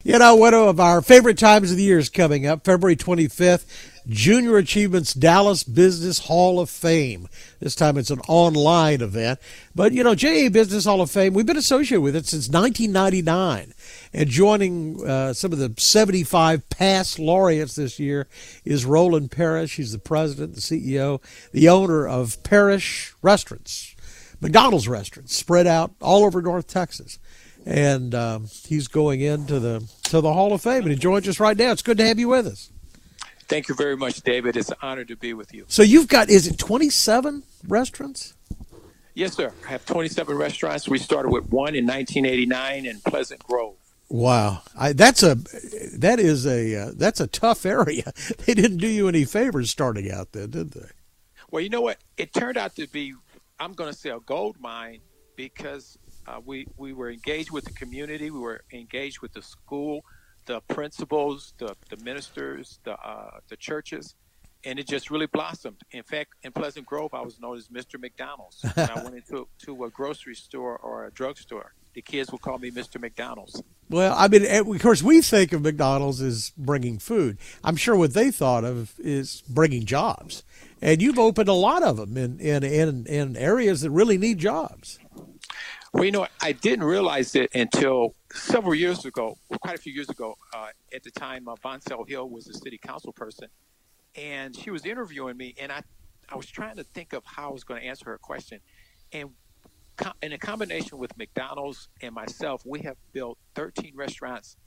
You know, one of our favorite times of the year is coming up, February 25th, Junior Achievements Dallas Business Hall of Fame. This time it's an online event. But, you know, JA Business Hall of Fame, we've been associated with it since 1999. And joining some of the 75 past laureates this year is Roland Parrish. He's the president, the CEO, the owner of Parrish Restaurants, McDonald's restaurants spread out all over North Texas. And he's going into the Hall of Fame, and he joins us right now. It's good to have you with us. Thank you very much, David. It's an honor to be with you. So you've got, is it 27 restaurants? Yes, sir. I have 27 restaurants. We started with one in 1989 in Pleasant Grove. Wow, that's a tough area. They didn't do you any favors starting out then, did they? Well, you know what? It turned out to be, I'm going to say, a gold mine because we were engaged with the community. We were engaged with the school, the principals, the ministers, the churches, and it just really blossomed. In fact, in Pleasant Grove, I was known as Mr. McDonald's. When I went into a grocery store or a drugstore, the kids would call me Mr. McDonald's. Well, I mean, of course, we think of McDonald's as bringing food. I'm sure what they thought of is bringing jobs. And you've opened a lot of them in areas that really need jobs. Well, you know, I didn't realize it until several years ago, quite a few years ago. At the time, Vonsell Hill was a city council person, and she was interviewing me, and I was trying to think of how I was going to answer her question. And in a combination with McDonald's and myself, we have built 13 restaurants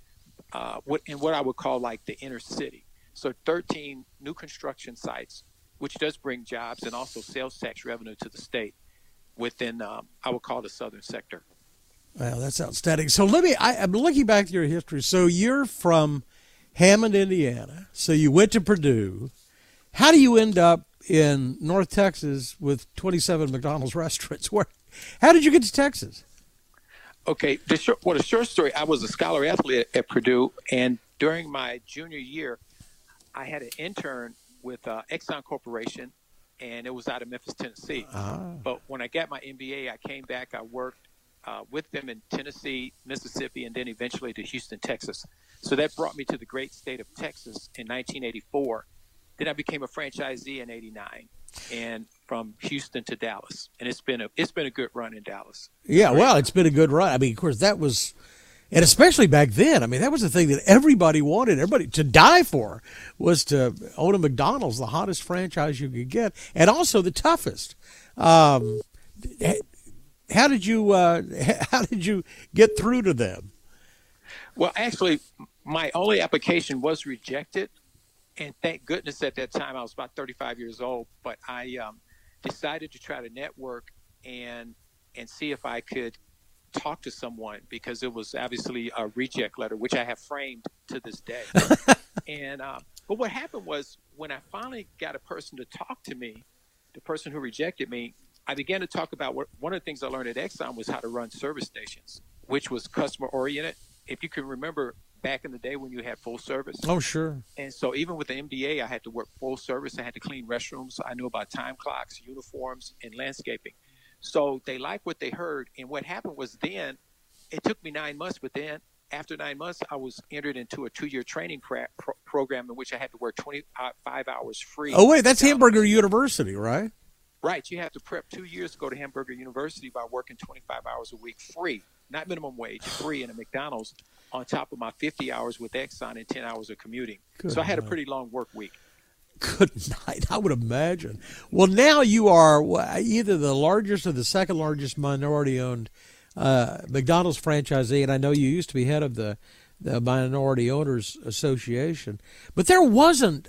in what I would call like the inner city. So 13 new construction sites, which does bring jobs and also sales tax revenue to the state within, I would call the southern sector. Well, that's outstanding. So I'm looking back to your history. So you're from Hammond, Indiana. So you went to Purdue. How do you end up in North Texas with 27 McDonald's restaurants? How did you get to Texas? Okay, the short story, I was a scholar athlete at Purdue, and during my junior year, I had an intern with Exxon Corporation, and it was out of Memphis, Tennessee. But when I got my MBA, I came back, I worked with them in Tennessee, Mississippi, and then eventually to Houston, Texas. So that brought me to the great state of Texas in 1984. Then I became a franchisee in 89, and from Houston to Dallas. And it's been a good run in Dallas. Yeah, well, it's been a good run. I mean, of course, that was, and especially back then, I mean, that was the thing that everybody wanted, everybody to die for, was to own a McDonald's, the hottest franchise you could get, and also the toughest. How did you get through to them? Well, actually, my only application was rejected. And thank goodness at that time, I was about 35 years old, but I decided to try to network and see if I could talk to someone, because it was obviously a reject letter, which I have framed to this day. And but what happened was, when I finally got a person to talk to me, the person who rejected me, I began to talk about one of the things I learned at Exxon was how to run service stations, which was customer oriented. If you can remember back in the day when you had full service. Oh, sure. And so even with the MBA, I had to work full service. I had to clean restrooms. I knew about time clocks, uniforms, and landscaping. So they liked what they heard. And what happened was, then it took me 9 months, but then after 9 months, I was entered into a 2-year training program in which I had to work 25 hours free. Oh, wait, that's Hamburger University, right? Right. You have to prep 2 years to go to Hamburger University by working 25 hours a week free, not minimum wage, free in a McDonald's, on top of my 50 hours with Exxon and 10 hours of commuting. So I had a pretty long work week. Good night, I would imagine. Well, now you are either the largest or the second largest minority-owned McDonald's franchisee, and I know you used to be head of the Minority Owners Association. But there wasn't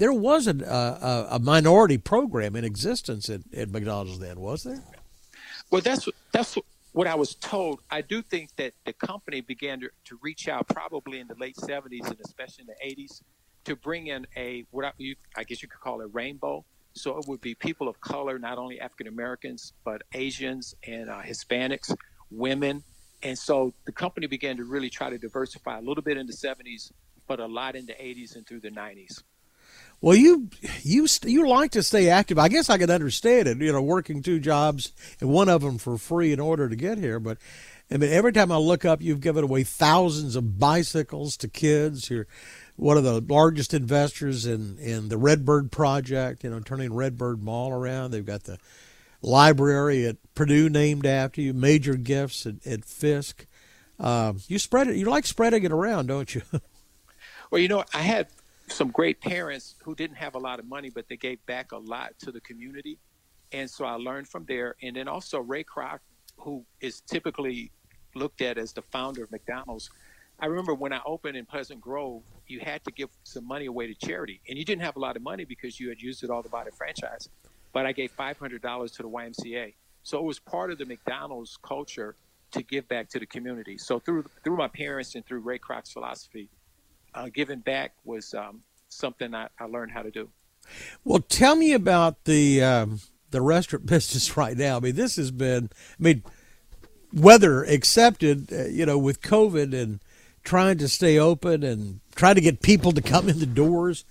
a minority program in existence at McDonald's then, was there? Well, that's what I was told. I do think that the company began to reach out probably in the late 70s and especially in the 80s to bring in I guess you could call it rainbow. So it would be people of color, not only African Americans, but Asians and Hispanics, women. And so the company began to really try to diversify a little bit in the 70s, but a lot in the 80s and through the 90s. Well, you like to stay active. I guess I could understand it, working 2 jobs and one of them for free in order to get here. But I mean, every time I look up, you've given away thousands of bicycles to kids. You're one of the largest investors in the Redbird Project, turning Redbird Mall around. They've got the library at Purdue named after you, major gifts at Fisk. You spread it. You like spreading it around, don't you? Well, I had some great parents who didn't have a lot of money, but they gave back a lot to the community. And so I learned from there. And then also Ray Kroc, who is typically looked at as the founder of McDonald's. I remember when I opened in Pleasant Grove, you had to give some money away to charity. And you didn't have a lot of money because you had used it all to buy the franchise. But I gave $500 to the YMCA. So it was part of the McDonald's culture to give back to the community. So through my parents and through Ray Kroc's philosophy, giving back was something I learned how to do. Well, tell me about the restaurant business right now. I mean, this has been, weather accepted, with COVID and trying to stay open and trying to get people to come in the doors.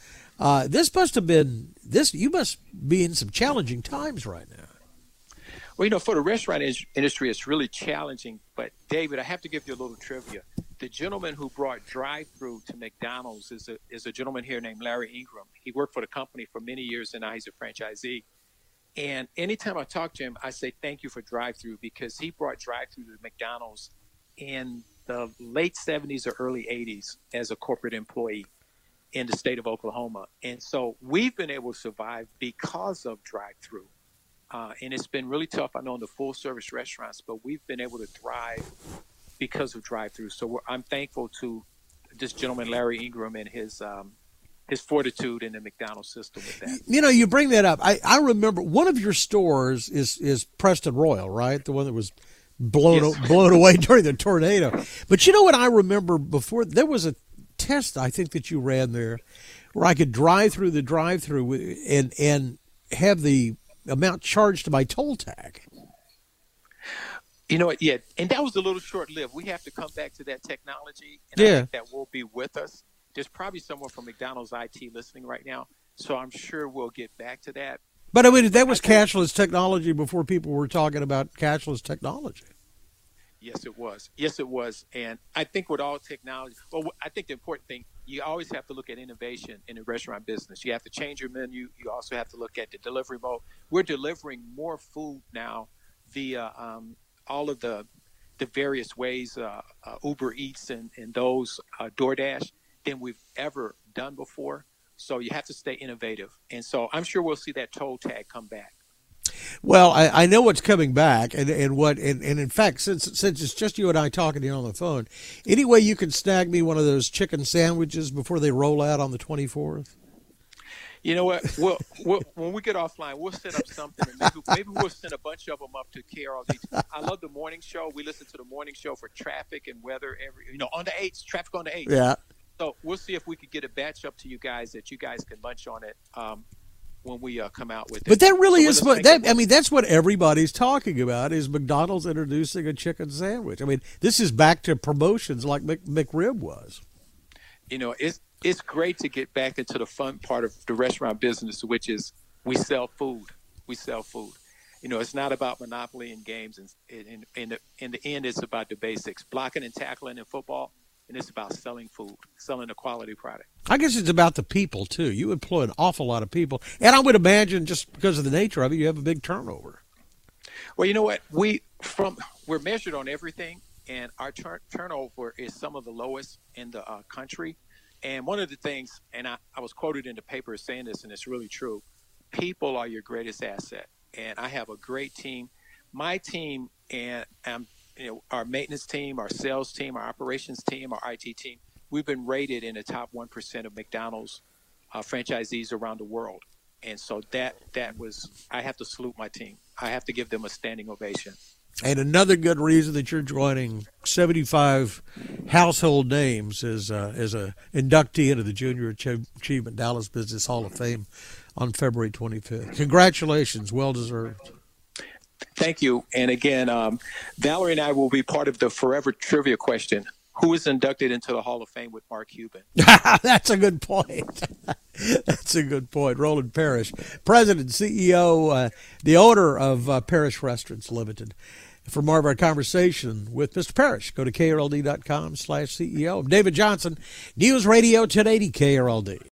You must be in some challenging times right now. Well, for the restaurant industry, it's really challenging. But, David, I have to give you a little trivia. The gentleman who brought drive-through to McDonald's is a gentleman here named Larry Ingram. He worked for the company for many years, and now he's a franchisee. And anytime I talk to him, I say thank you for drive-through because he brought drive-through to McDonald's in the late 70s or early 80s as a corporate employee in the state of Oklahoma. And so we've been able to survive because of drive-through. And it's been really tough, I know, in the full-service restaurants, but we've been able to thrive because of drive-through. So I'm thankful to this gentleman, Larry Ingram, and his fortitude in the McDonald's system with that. You bring that up. I remember one of your stores is Preston Royal, right? The one that was blown away during the tornado. But you know what I remember before? There was a test, I think, that you ran there where I could drive through the drive-through and have the amount charged to my toll tag. Yeah, and that was a little short-lived. We have to come back to that technology, and I think that will be with us. There's probably someone from McDonald's IT listening right now, so I'm sure we'll get back to that. But that was cashless technology before people were talking about cashless technology. Yes, it was. And I think with all technology, I think the important thing, you always have to look at innovation in the restaurant business. You have to change your menu. You also have to look at the delivery mode. We're delivering more food now via all of the various ways, Uber Eats and those DoorDash, than we've ever done before. So you have to stay innovative. And so I'm sure we'll see that toll tag come back. Well, I know what's coming back, and in fact, since it's just you and I talking here on the phone, any way you can snag me one of those chicken sandwiches before they roll out on the 24th? You know what? When we get offline, we'll set up something, and maybe we'll send a bunch of them up to KRLD. I love the morning show. We listen to the morning show for traffic and weather on the 8s, traffic on the 8s. Yeah. So we'll see if we could get a batch up to you guys that you guys can lunch on it. When we come out with it. But that really is what that's what everybody's talking about is McDonald's introducing a chicken sandwich. I mean, this is back to promotions like McRib was. It's great to get back into the fun part of the restaurant business, which is we sell food. It's not about monopoly and games, and in the end, it's about the basics, blocking and tackling in football. And it's about selling food, selling a quality product. I guess it's about the people, too. You employ an awful lot of people. And I would imagine just because of the nature of it, you have a big turnover. Well, you know what? We're measured on everything, and our turnover is some of the lowest in the country. And one of the things, and I was quoted in the paper saying this, and it's really true, people are your greatest asset. And I have a great team. My team, and our maintenance team, our sales team, our operations team, our IT team, we've been rated in the top 1% of McDonald's franchisees around the world. And so I have to salute my team. I have to give them a standing ovation. And another good reason that you're joining 75 household names as a inductee into the Junior Achievement Dallas Business Hall of Fame on February 25th. Congratulations. Well deserved. Thank you. And again, Valerie and I will be part of the forever trivia question. Who is inducted into the Hall of Fame with Mark Cuban? That's a good point. That's a good point. Roland Parrish, President, CEO, the owner of Parrish Restaurants Limited. For more of our conversation with Mr. Parrish, go to krld.com/CEO. I'm David Johnson, News Radio 1080 KRLD.